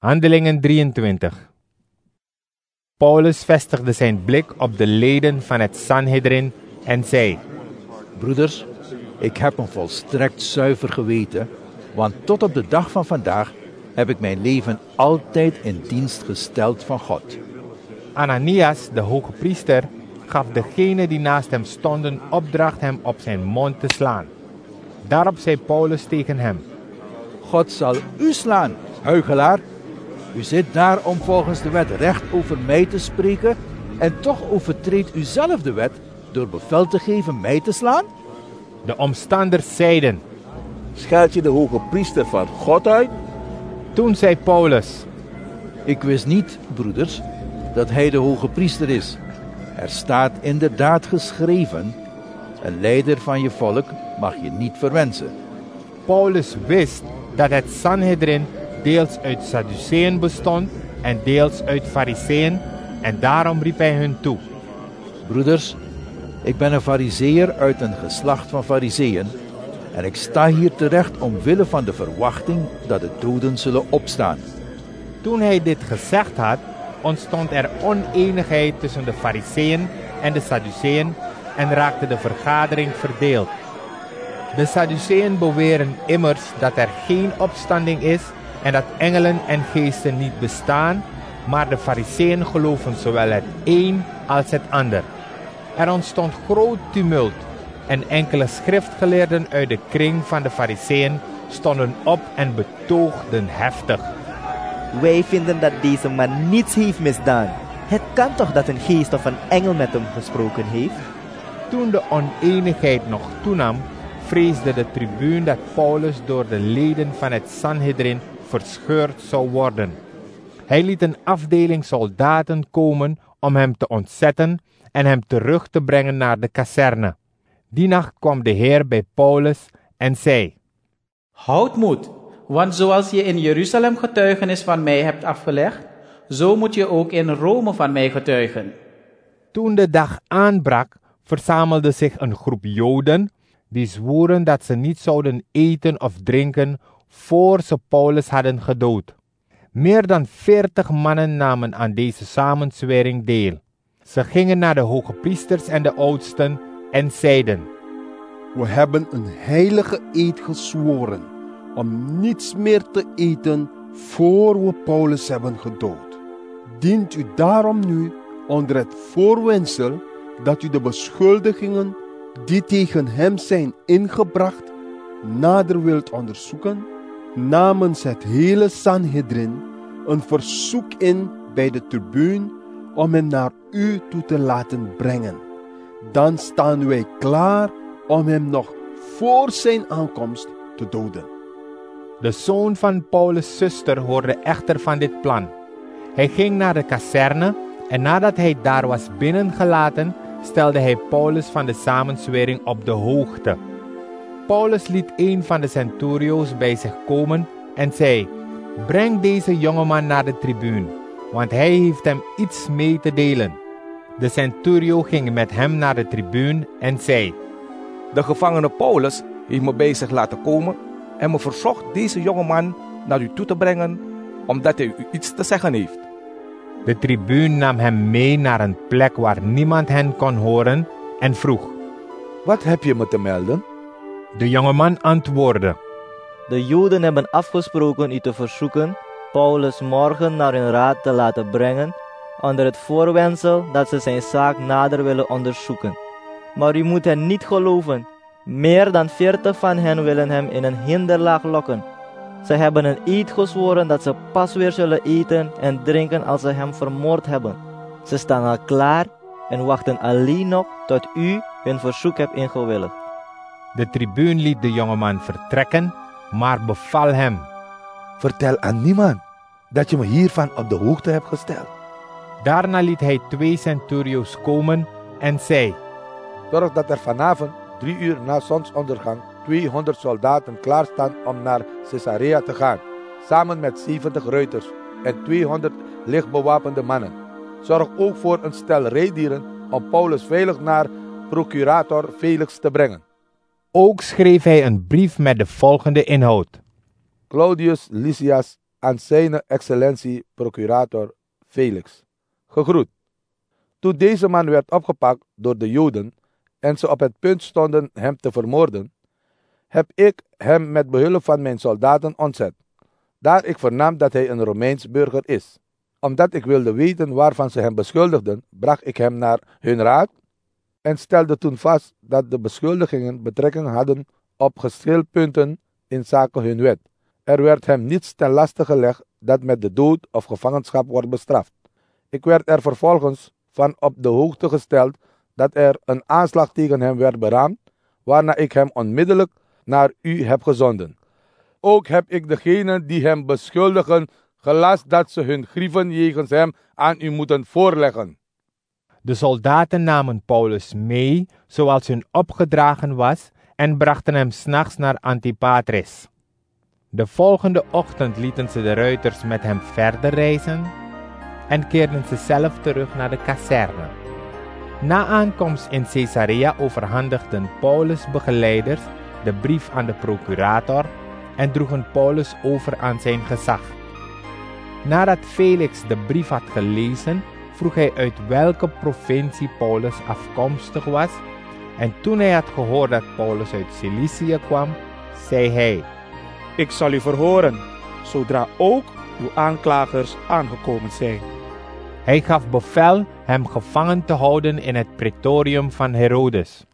Handelingen 23. Paulus vestigde zijn blik op de leden van het Sanhedrin en zei: Broeders, ik heb een volstrekt zuiver geweten, want tot op de dag van vandaag heb ik mijn leven altijd in dienst gesteld van God. Ananias, de hoge priester, gaf degenen die naast hem stonden opdracht hem op zijn mond te slaan. Daarop zei Paulus tegen hem: God zal u slaan, huichelaar. U zit daar om volgens de wet recht over mij te spreken en toch overtreedt u zelf de wet door bevel te geven mij te slaan? De omstanders zeiden: Scheld je de hoge priester van God uit? Toen zei Paulus: Ik wist niet, broeders, dat hij de hoge priester is. Er staat inderdaad geschreven: een leider van je volk mag je niet verwensen. Paulus wist dat het Sanhedrin deels uit Sadduceeën bestond en deels uit Farizeeën, en daarom riep hij hun toe: Broeders, ik ben een Farizeeër uit een geslacht van Farizeeën en ik sta hier terecht omwille van de verwachting dat de doden zullen opstaan. Toen hij dit gezegd had, ontstond er oneenigheid tussen de Farizeeën en de Sadduceeën en raakte de vergadering verdeeld. De Sadduceeën beweren immers dat er geen opstanding is en dat engelen en geesten niet bestaan, maar de Farizeeën geloven zowel het een als het ander. Er ontstond groot tumult en enkele schriftgeleerden uit de kring van de Farizeeën stonden op en betoogden heftig. Wij vinden dat deze man niets heeft misdaan. Het kan toch dat een geest of een engel met hem gesproken heeft? Toen de oneenigheid nog toenam, vreesde de tribuun dat Paulus door de leden van het Sanhedrin verscheurd zou worden. Hij liet een afdeling soldaten komen om hem te ontzetten en hem terug te brengen naar de kazerne. Die nacht kwam de Heer bij Paulus en zei: Houd moed, want zoals je in Jeruzalem getuigenis van mij hebt afgelegd, zo moet je ook in Rome van mij getuigen. Toen de dag aanbrak, verzamelde zich een groep Joden die zwoeren dat ze niet zouden eten of drinken voor ze Paulus hadden gedood. Meer dan 40 mannen namen aan deze samenzwering deel. Ze gingen naar de hoge priesters en de oudsten en zeiden: We hebben een heilige eed gezworen om niets meer te eten voor we Paulus hebben gedood. Dient u daarom nu onder het voorwendsel dat u de beschuldigingen die tegen hem zijn ingebracht nader wilt onderzoeken, namens het hele Sanhedrin een verzoek in bij de tribuun om hem naar u toe te laten brengen. Dan staan wij klaar om hem nog voor zijn aankomst te doden. De zoon van Paulus' zuster hoorde echter van dit plan. Hij ging naar de kazerne en nadat hij daar was binnengelaten, stelde hij Paulus van de samenzwering op de hoogte. Paulus liet een van de centurio's bij zich komen en zei: Breng deze jongeman naar de tribuun, want hij heeft hem iets mee te delen. De centurio ging met hem naar de tribuun en zei: De gevangene Paulus heeft me bij zich laten komen en me verzocht deze jongeman naar u toe te brengen, omdat hij u iets te zeggen heeft. De tribuun nam hem mee naar een plek waar niemand hen kon horen en vroeg: Wat heb je me te melden? De jongeman antwoordde: De Joden hebben afgesproken u te verzoeken Paulus morgen naar hun raad te laten brengen, onder het voorwendsel dat ze zijn zaak nader willen onderzoeken. Maar u moet hen niet geloven. Meer dan 40 van hen willen hem in een hinderlaag lokken. Ze hebben een eed gezworen dat ze pas weer zullen eten en drinken als ze hem vermoord hebben. Ze staan al klaar en wachten alleen nog tot u hun verzoek hebt ingewilligd. De tribuun liet de jongeman vertrekken, maar beval hem: Vertel aan niemand dat je me hiervan op de hoogte hebt gesteld. Daarna liet hij 2 centurio's komen en zei: Zorg dat er vanavond 3 uur na zonsondergang 200 soldaten klaarstaan om naar Caesarea te gaan, samen met 70 ruiters en 200 lichtbewapende mannen. Zorg ook voor een stel rijdieren om Paulus veilig naar procurator Felix te brengen. Ook schreef hij een brief met de volgende inhoud: Claudius Lysias aan zijn excellentie procurator Felix. Gegroet. Toen deze man werd opgepakt door de Joden en ze op het punt stonden hem te vermoorden, heb ik hem met behulp van mijn soldaten ontzet, daar ik vernam dat hij een Romeins burger is. Omdat ik wilde weten waarvan ze hem beschuldigden, bracht ik hem naar hun raad en stelde toen vast dat de beschuldigingen betrekking hadden op geschilpunten in zaken hun wet. Er werd hem niets ten laste gelegd dat met de dood of gevangenschap wordt bestraft. Ik werd er vervolgens van op de hoogte gesteld dat er een aanslag tegen hem werd beraamd, waarna ik hem onmiddellijk naar u heb gezonden. Ook heb ik degenen die hem beschuldigen gelast dat ze hun grieven jegens hem aan u moeten voorleggen. De soldaten namen Paulus mee, zoals hun opgedragen was, en brachten hem 's nachts naar Antipatris. De volgende ochtend lieten ze de ruiters met hem verder reizen en keerden ze zelf terug naar de kazerne. Na aankomst in Caesarea overhandigden Paulus' begeleiders de brief aan de procurator en droegen Paulus over aan zijn gezag. Nadat Felix de brief had gelezen, vroeg hij uit welke provincie Paulus afkomstig was, en toen hij had gehoord dat Paulus uit Cilicië kwam, zei hij: Ik zal u verhoren, zodra ook uw aanklagers aangekomen zijn. Hij gaf bevel hem gevangen te houden in het praetorium van Herodes.